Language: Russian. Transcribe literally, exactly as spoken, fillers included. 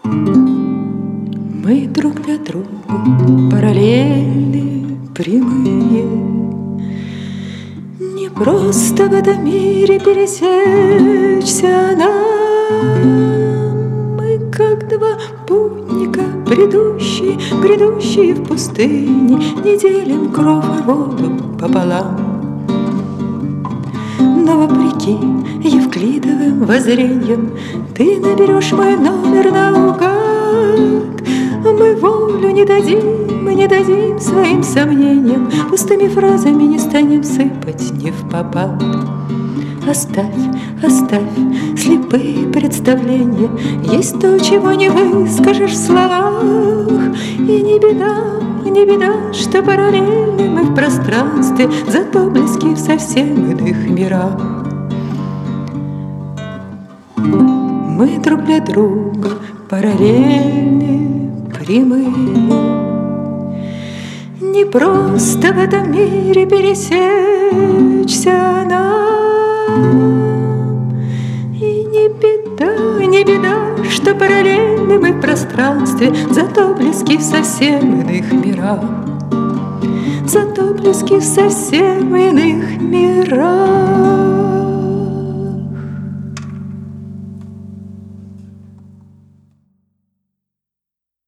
Мы друг для друга параллельные, прямые. Не просто в этом мире пересечься нам. Мы как два путника, бредущие, бредущие в пустыне, не делим кровь и воду пополам. Но вопреки евклидовым воззрениям ты наберешь мой номер наугад. Мы волю не дадим, мы не дадим своим сомнениям, пустыми фразами не станем сыпать не впопад. Оставь, оставь слепые представления, есть то, чего не выскажешь в словах. И не беда, не беда, что параллельны мы в пространстве, зато близки в совсем иных мирах. Мы друг для друга параллельны, прямые. Не просто в этом мире пересечься нам. И не беда, не беда, что параллельны мы в пространстве, зато близки в совсем иных мирах. Зато близки в совсем иных мирах.